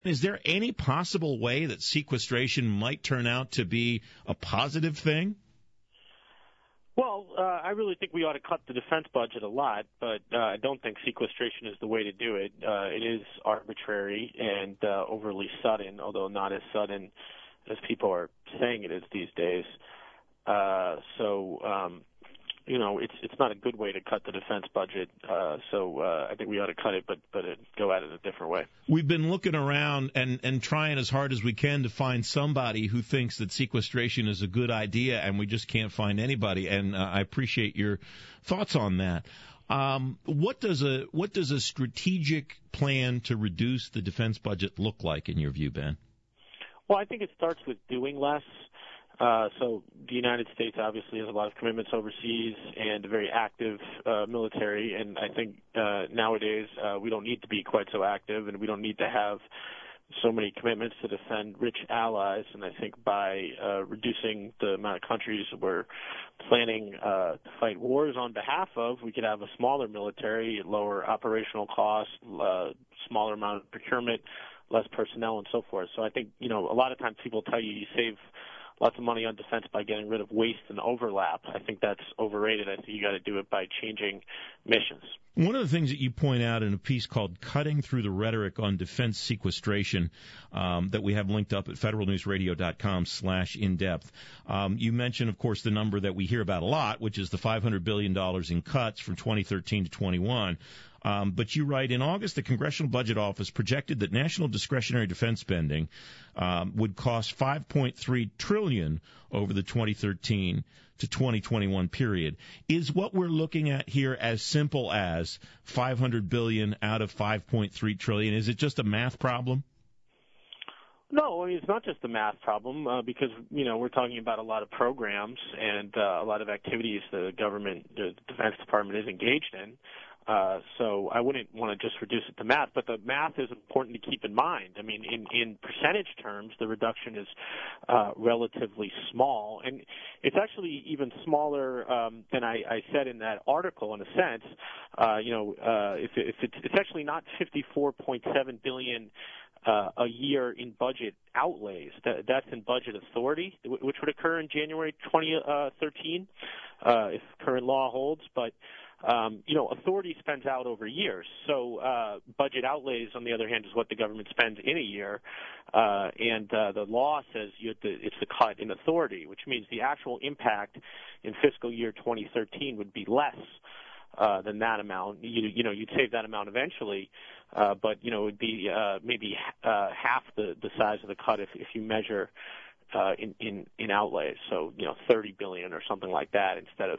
Is there any possible way that sequestration might turn out to be a positive thing? Well, I really think we ought to cut the defense budget a lot, but I don't think sequestration is the way to do it. It is arbitrary and overly sudden, although not as sudden as people are saying it is these days. It's not a good way to cut the defense budget. I think we ought to cut it, but go at it a different way. We've been looking around and trying as hard as we can to find somebody who thinks that sequestration is a good idea, and we just can't find anybody. And I appreciate your thoughts on that. What does a strategic plan to reduce the defense budget look like in your view, Ben? Well, I think it starts with doing less. So the United States obviously has a lot of commitments overseas and a very active military, and I think nowadays we don't need to be quite so active, and we don't need to have so many commitments to defend rich allies. And I think by reducing the amount of countries we're planning to fight wars on behalf of, we could have a smaller military, lower operational costs, smaller amount of procurement, less personnel, and so forth. So I think, a lot of times people tell you save lots of money on defense by getting rid of waste and overlap. I think that's overrated. I think you got to do it by changing missions. One of the things that you point out in a piece called Cutting Through the Rhetoric on Defense Sequestration that we have linked up at federalnewsradio.com/in-depth, you mention, of course, the number that we hear about a lot, which is the $500 billion in cuts from 2013 to 21. But you write, in August, the Congressional Budget Office projected that national discretionary defense spending would cost $5.3 trillion over the 2013 to 2021 period. Is what we're looking at here as simple as $500 billion out of $5.3 trillion? Is it just a math problem? No, it's not just a math problem because, we're talking about a lot of programs and a lot of activities the Defense Department is engaged in. So I wouldn't want to just reduce it to math, but the math is important to keep in mind. I mean, in percentage terms, the reduction is relatively small, and it's actually even smaller than I said in that article. In a sense, if it's actually not $54.7 billion a year in budget outlays. That's in budget authority, which would occur in January 2013 if current law holds, but. Authority spends out over years. So budget outlays, on the other hand, is what the government spends in a year. And the law says it's the cut in authority, which means the actual impact in fiscal year 2013 would be less than that amount. You'd save that amount eventually, but, it would be maybe half the size of the cut if you measure in outlays. So, $30 billion or something like that instead of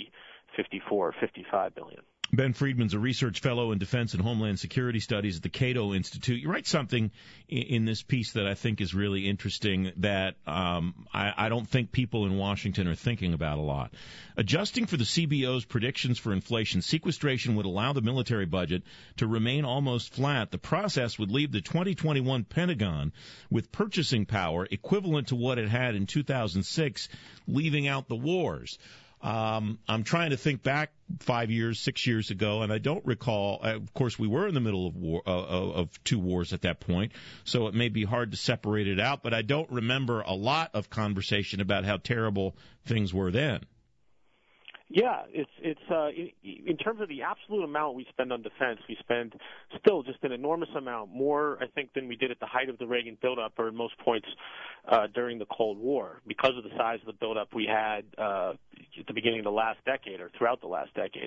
54 or 55 billion. Ben Friedman's a research fellow in defense and homeland security studies at the Cato Institute. You write something in this piece that I think is really interesting that I don't think people in Washington are thinking about a lot. Adjusting for the CBO's predictions for inflation, sequestration would allow the military budget to remain almost flat. The process would leave the 2021 Pentagon with purchasing power equivalent to what it had in 2006, leaving out the wars. I'm trying to think back 5 years, 6 years ago, and I don't recall. Of course, we were in the middle of war, of two wars at that point, so it may be hard to separate it out. But I don't remember a lot of conversation about how terrible things were then. Yeah, it's in terms of the absolute amount we spend on defense, we spend still just an enormous amount, more I think than we did at the height of the Reagan buildup or at most points during the Cold War, because of the size of the buildup we had at the beginning of the last decade or throughout the last decade.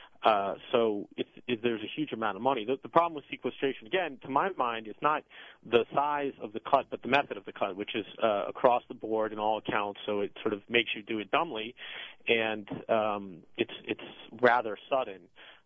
So there's a huge amount of money. The problem with sequestration, again, to my mind, is not the size of the cut, but the method of the cut, which is across the board in all accounts. So it sort of makes you do it dumbly, and it's rather sudden.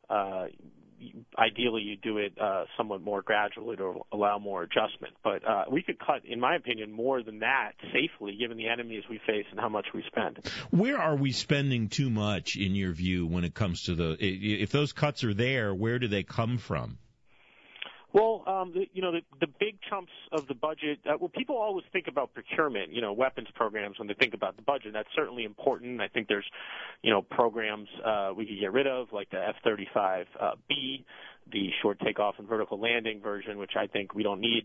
Ideally, you do it somewhat more gradually to allow more adjustment. But we could cut, in my opinion, more than that safely, given the enemies we face and how much we spend. Where are we spending too much, in your view, when it comes to if those cuts are there, where do they come from? Well, the big chunks of the budget, people always think about procurement, weapons programs when they think about the budget. That's certainly important. I think there's, programs we could get rid of, like the F-35B, the short takeoff and vertical landing version, which I think we don't need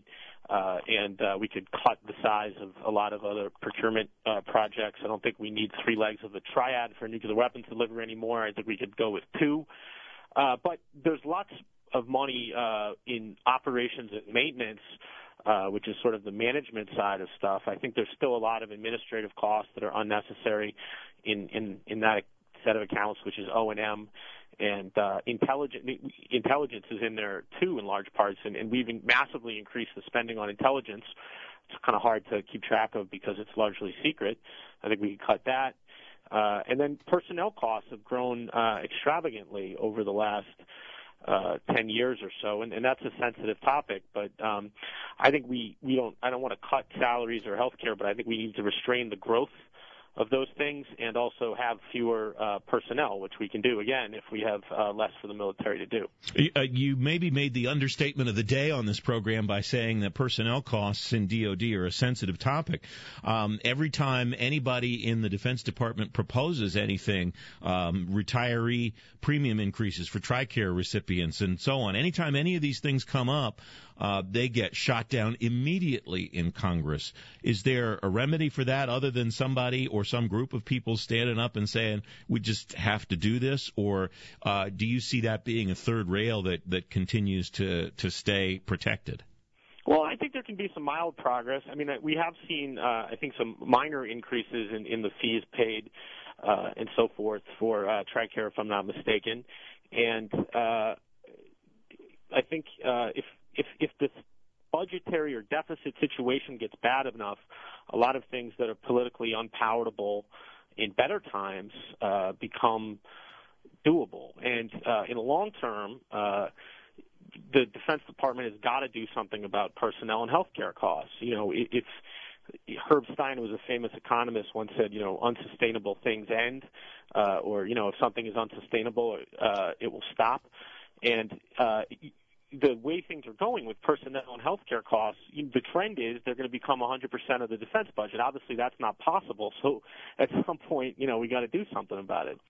and we could cut the size of a lot of other procurement projects. I don't think we need 3 legs of the triad for nuclear weapons delivery anymore. I think we could go with 2. But there's lots of money in operations and maintenance, which is sort of the management side of stuff. I think there's still a lot of administrative costs that are unnecessary in that set of accounts, which is O&M. And intelligence is in there, too, in large parts. And we've massively increased the spending on intelligence. It's kind of hard to keep track of because it's largely secret. I think we can cut that. And then personnel costs have grown extravagantly over the last 10 years or so, and that's a sensitive topic. But I think I don't want to cut salaries or health care, but I think we need to restrain the growth of those things and also have fewer personnel, which we can do, again, if we have less for the military to do. You maybe made the understatement of the day on this program by saying that personnel costs in DOD are a sensitive topic. Every time anybody in the Defense Department proposes anything, retiree premium increases for TRICARE recipients and so on, anytime any of these things come up, they get shot down immediately in Congress. Is there a remedy for that other than somebody or some group of people standing up and saying, we just have to do this? Or do you see that being a third rail that continues to stay protected? Well, I think there can be some mild progress. I mean, we have seen, I think, some minor increases in the fees paid and so forth for TRICARE, if I'm not mistaken. And I think if this budgetary or deficit situation gets bad enough, a lot of things that are politically unpalatable in better times become doable. And in the long term, the Defense Department has got to do something about personnel and health care costs. You know, if Herb Stein was a famous economist, once said, you know, unsustainable things end, or, you know, if something is unsustainable, it will stop. And the way things are going with personnel and health care costs, the trend is they're going to become 100% of the defense budget. Obviously, that's not possible. So at some point, you know, we got to do something about it.